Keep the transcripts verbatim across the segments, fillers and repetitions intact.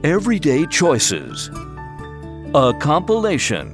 Everyday Choices, a compilation.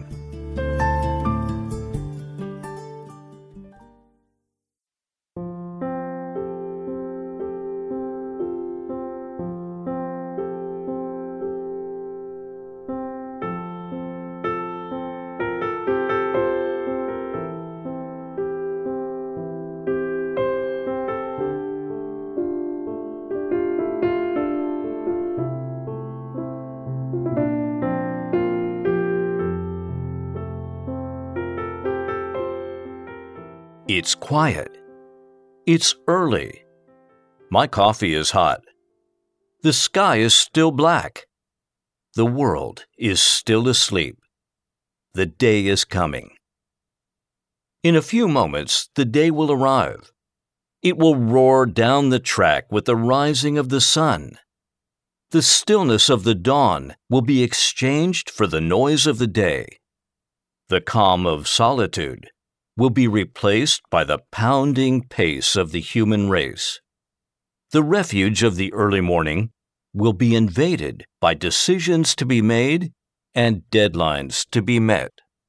It's quiet. It's early. My coffee is hot. The sky is still black. The world is still asleep. The day is coming. In a few moments, the day will arrive. It will roar down the track with the rising of the sun. The stillness of the dawn will be exchanged for the noise of the day. The calm of solitude will be replaced by the pounding pace of the human race. The refuge of the early morning will be invaded by decisions to be made and deadlines to be met.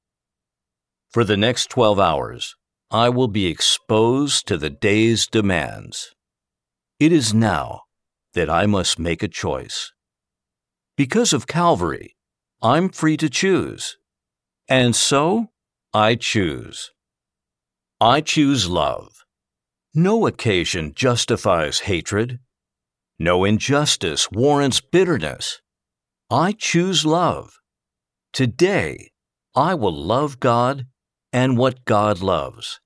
For the next twelve hours, I will be exposed to the day's demands. It is now that I must make a choice. Because of Calvary, I'm free to choose. And so, I choose. I choose love. No occasion justifies hatred. No injustice warrants bitterness. I choose love. Today, I will love God and what God loves.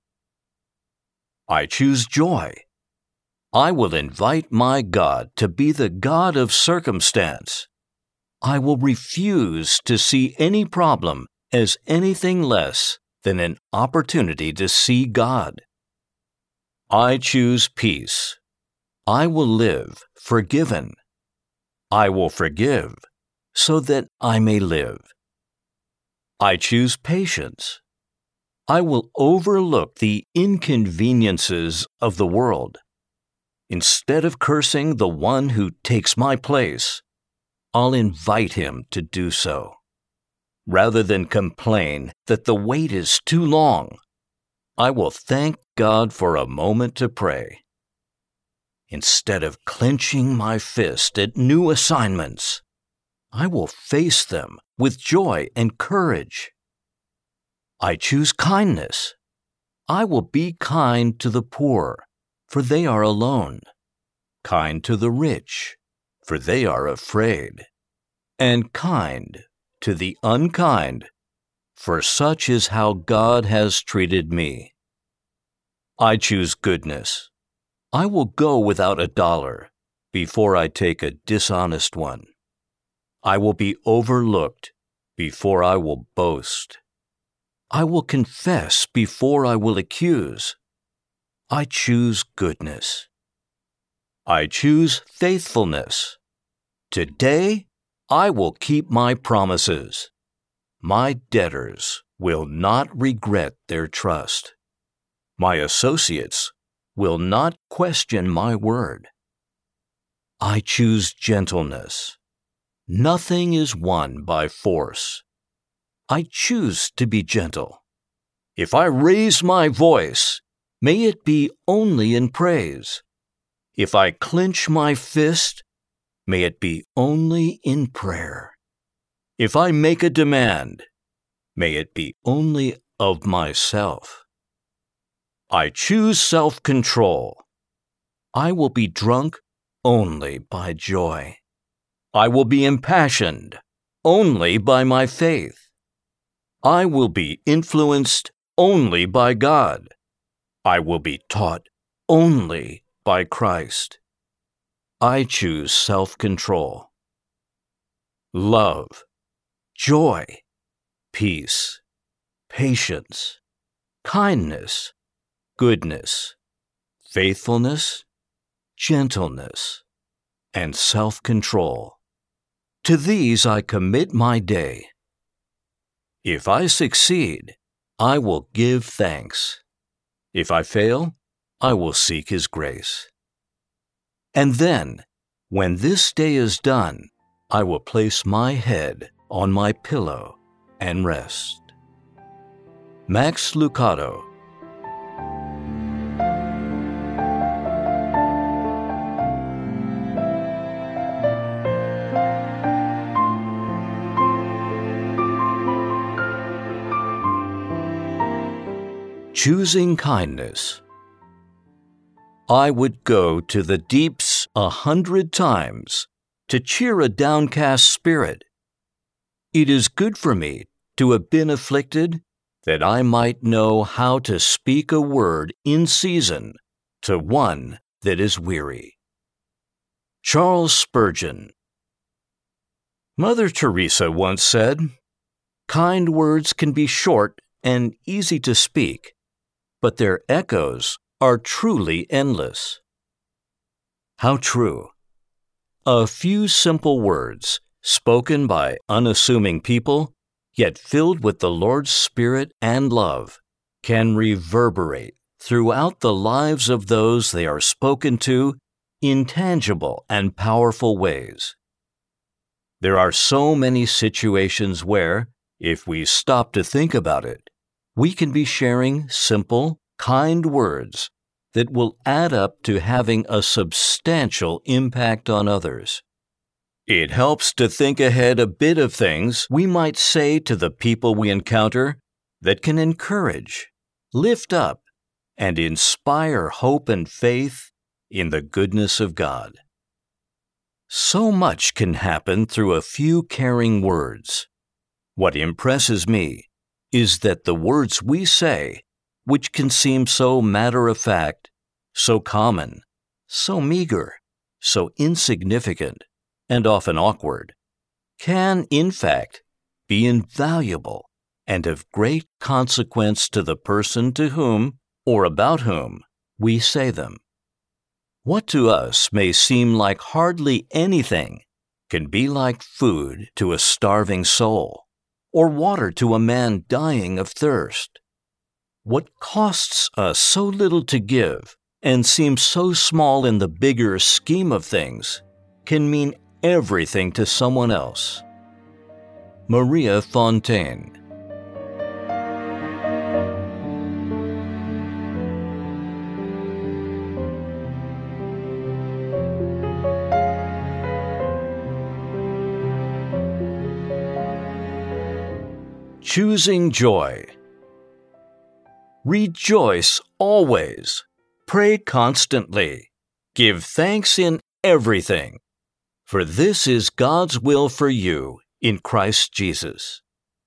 I choose joy. I will invite my God to be the God of circumstance. I will refuse to see any problem as anything less than an opportunity to see God. I choose peace. I will live forgiven. I will forgive so that I may live. I choose patience. I will overlook the inconveniences of the world. Instead of cursing the one who takes my place, I'll invite him to do so. Rather than complain that the wait is too long, I will thank God for a moment to pray. Instead of clenching my fist at new assignments, I will face them with joy and courage. I choose kindness. I will be kind to the poor, for they are alone, kind to the rich, for they are afraid, and kind to the unkind, for such is how God has treated me. I choose goodness. I will go without a dollar before I take a dishonest one. I will be overlooked before I will boast. I will confess before I will accuse. I choose goodness. I choose faithfulness. Today, I will keep my promises. My debtors will not regret their trust. My associates will not question my word. I choose gentleness. Nothing is won by force. I choose to be gentle. If I raise my voice, may it be only in praise. If I clench my fist, may it be only in prayer. If I make a demand, may it be only of myself. I choose self-control. I will be drunk only by joy. I will be impassioned only by my faith. I will be influenced only by God. I will be taught only by Christ. I choose self-control. Love, joy, peace, patience, kindness, goodness, faithfulness, gentleness, and self-control. To these I commit my day. If I succeed, I will give thanks. If I fail, I will seek His grace. And then, when this day is done, I will place my head on my pillow and rest. Max Lucado. Choosing kindness. I would go to the deeps a hundred times to cheer a downcast spirit. It is good for me to have been afflicted, that I might know how to speak a word in season to one that is weary. Charles Spurgeon. Mother Teresa once said, "Kind words can be short and easy to speak, but their echoes are truly endless." How true. A few simple words, spoken by unassuming people, yet filled with the Lord's Spirit and love, can reverberate throughout the lives of those they are spoken to in tangible and powerful ways. There are so many situations where, if we stop to think about it, we can be sharing simple, kind words that will add up to having a substantial impact on others. It helps to think ahead a bit of things we might say to the people we encounter that can encourage, lift up, and inspire hope and faith in the goodness of God. So much can happen through a few caring words. What impresses me is that the words we say, which can seem so matter-of-fact, so common, so meager, so insignificant, and often awkward, can, in fact, be invaluable and of great consequence to the person to whom, or about whom, we say them. What to us may seem like hardly anything can be like food to a starving soul, or water to a man dying of thirst. What costs us so little to give and seems so small in the bigger scheme of things can mean everything to someone else. Maria Fontaine. Choosing joy. Rejoice always. Pray constantly. Give thanks in everything. For this is God's will for you in Christ Jesus.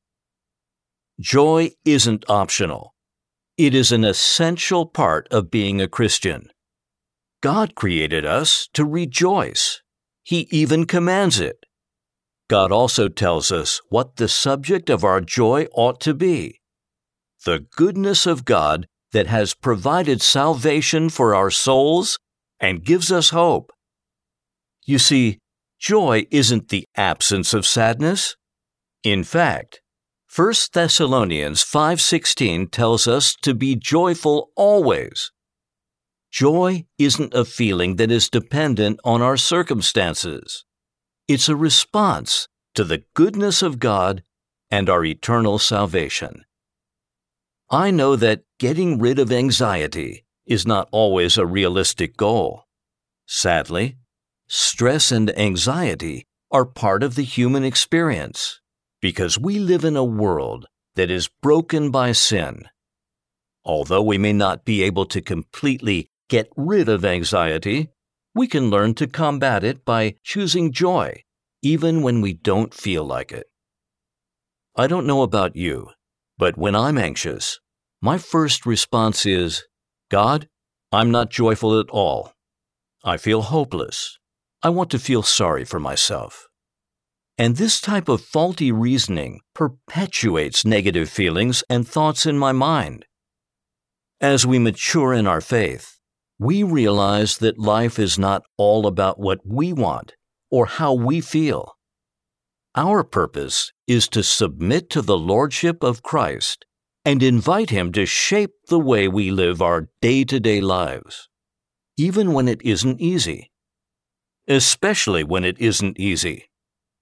Joy isn't optional. It is an essential part of being a Christian. God created us to rejoice. He even commands it. God also tells us what the subject of our joy ought to be: the goodness of God that has provided salvation for our souls and gives us hope. You see, joy isn't the absence of sadness. In fact, First Thessalonians five sixteen tells us to be joyful always. Joy isn't a feeling that is dependent on our circumstances. It's a response to the goodness of God and our eternal salvation. I know that getting rid of anxiety is not always a realistic goal. Sadly, stress and anxiety are part of the human experience because we live in a world that is broken by sin. Although we may not be able to completely get rid of anxiety, we can learn to combat it by choosing joy, even when we don't feel like it. I don't know about you, but when I'm anxious, my first response is, God, I'm not joyful at all. I feel hopeless. I want to feel sorry for myself. And this type of faulty reasoning perpetuates negative feelings and thoughts in my mind. As we mature in our faith, we realize that life is not all about what we want or how we feel. Our purpose is to submit to the Lordship of Christ and invite Him to shape the way we live our day-to-day lives, even when it isn't easy. Especially when it isn't easy.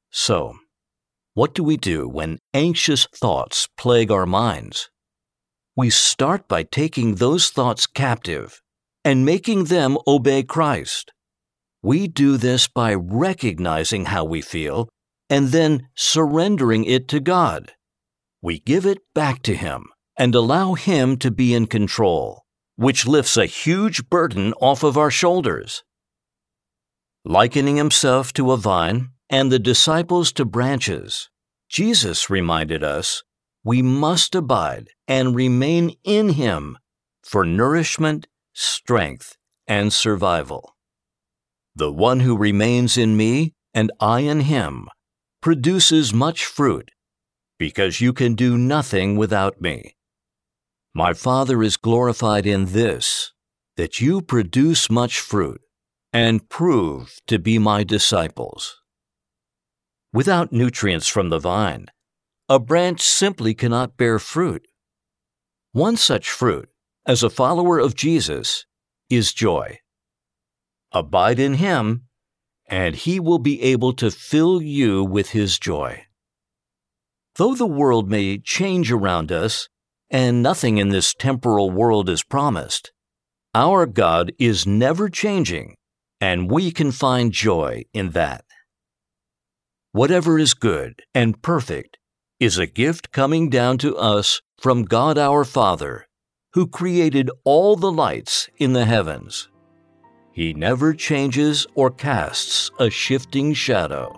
So, what do we do when anxious thoughts plague our minds? We start by taking those thoughts captive and making them obey Christ. We do this by recognizing how we feel and then surrendering it to God. We give it back to Him and allow Him to be in control, which lifts a huge burden off of our shoulders. Likening Himself to a vine and the disciples to branches, Jesus reminded us we must abide and remain in Him for nourishment, strength, and survival. The one who remains in me and I in him produces much fruit, because you can do nothing without me. My Father is glorified in this, that you produce much fruit and prove to be my disciples. Without nutrients from the vine, a branch simply cannot bear fruit. One such fruit, as a follower of Jesus, is joy. Abide in Him, and He will be able to fill you with His joy. Though the world may change around us, and nothing in this temporal world is promised, our God is never changing, and we can find joy in that. Whatever is good and perfect is a gift coming down to us from God our Father, who created all the lights in the heavens. He never changes or casts a shifting shadow.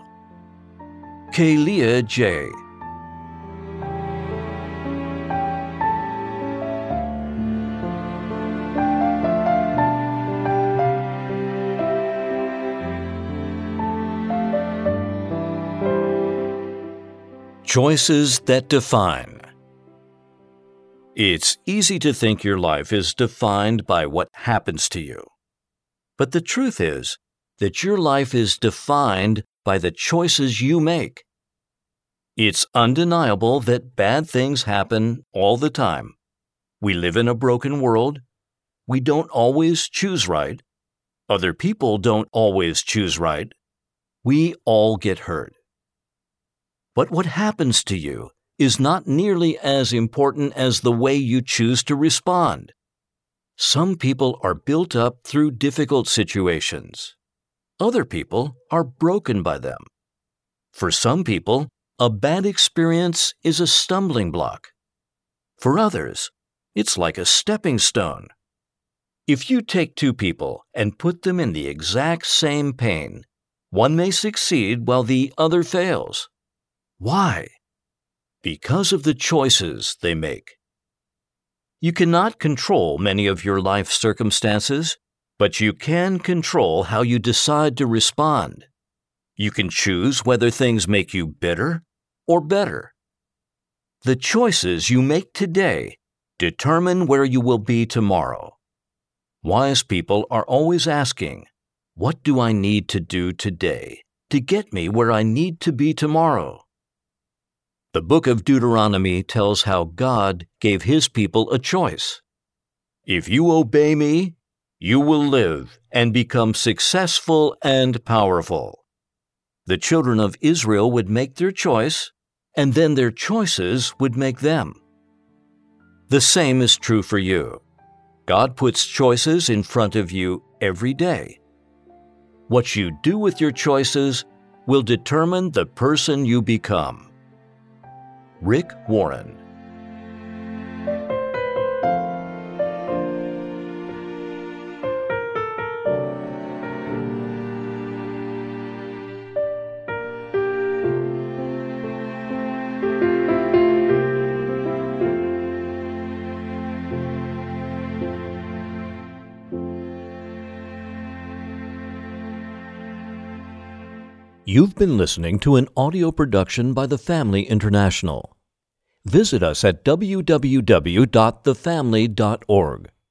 Kalia J. Choices that define. It's easy to think your life is defined by what happens to you. But the truth is that your life is defined by the choices you make. It's undeniable that bad things happen all the time. We live in a broken world. We don't always choose right. Other people don't always choose right. We all get hurt. But what happens to you is not nearly as important as the way you choose to respond. Some people are built up through difficult situations. Other people are broken by them. For some people, a bad experience is a stumbling block. For others, it's like a stepping stone. If you take two people and put them in the exact same pain, one may succeed while the other fails. Why? Because of the choices they make. You cannot control many of your life circumstances, but you can control how you decide to respond. You can choose whether things make you bitter or better. The choices you make today determine where you will be tomorrow. Wise people are always asking, "What do I need to do today to get me where I need to be tomorrow?" The book of Deuteronomy tells how God gave His people a choice. If you obey me, you will live and become successful and powerful. The children of Israel would make their choice, and then their choices would make them. The same is true for you. God puts choices in front of you every day. What you do with your choices will determine the person you become. Rick Warren. You've been listening to an audio production by The Family International. Visit us at w w w dot the family dot org.